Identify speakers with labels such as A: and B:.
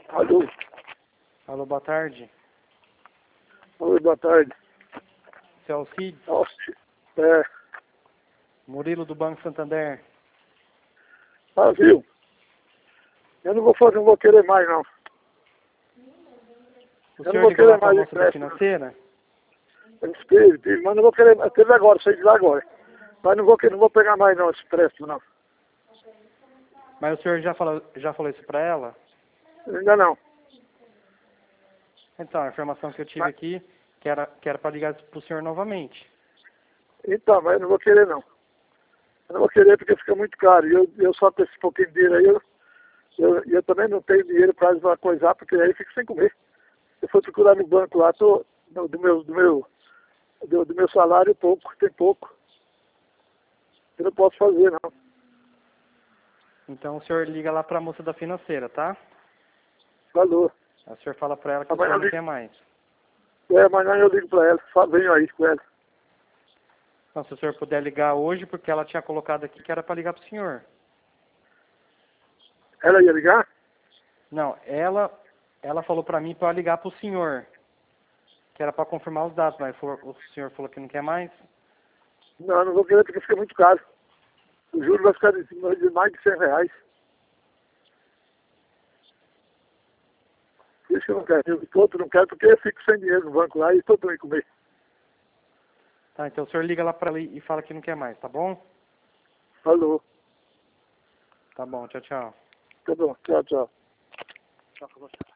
A: Alô?
B: Alô, boa tarde.
A: Oi, boa tarde.
B: Seu Alcides,
A: Nossa, é,
B: Murilo do Banco Santander.
A: viu? Eu não vou querer mais, não.
B: O
A: Eu não
B: senhor
A: vou
B: liga lá
A: querer
B: para a
A: mais
B: moça da
A: empréstimo.
B: financeira?
A: Eu espero, mas não vou querer, eu quero agora, sair de lá agora. Mas não vou pegar mais, não, esse empréstimo, não.
B: Mas o senhor já falou isso para ela?
A: Ainda não.
B: Então, a informação que eu tive
A: Mas,
B: aqui, que era para ligar para o senhor novamente.
A: então, mas eu não vou querer, não. Eu não vou querer porque fica muito caro. E eu só com esse pouquinho de dinheiro aí, eu também não tenho dinheiro para coisar, porque aí eu fico sem comer. Eu fui procurar no banco lá, do meu salário pouco, tem pouco. Eu não posso fazer, não.
B: Então o senhor liga lá para a moça da financeira, tá?
A: Falou.
B: Aí o senhor fala para ela que o
A: Amanhã
B: senhor
A: eu
B: não
A: ligo,
B: quer mais.
A: amanhã eu ligo para ela. Venho aí com ela.
B: Então, se o senhor puder ligar hoje, porque ela tinha colocado aqui que era para ligar para o senhor.
A: Ela ia ligar?
B: Não, ela falou para mim para ligar para o senhor, que era para confirmar os dados, mas o senhor falou que não quer mais.
A: Não, eu não vou querer porque fica muito caro. O juro vai ficar de mais de R$ 100. Por isso que eu não quero. Eu todo não quero porque eu fico sem dinheiro no banco lá e estou também comer.
B: Tá, então o senhor liga lá para ela e fala que não quer mais, tá bom?
A: Falou.
B: Tá bom, tchau, tchau.
A: Tá bom. Tchau, tchau.
B: Tchau com você.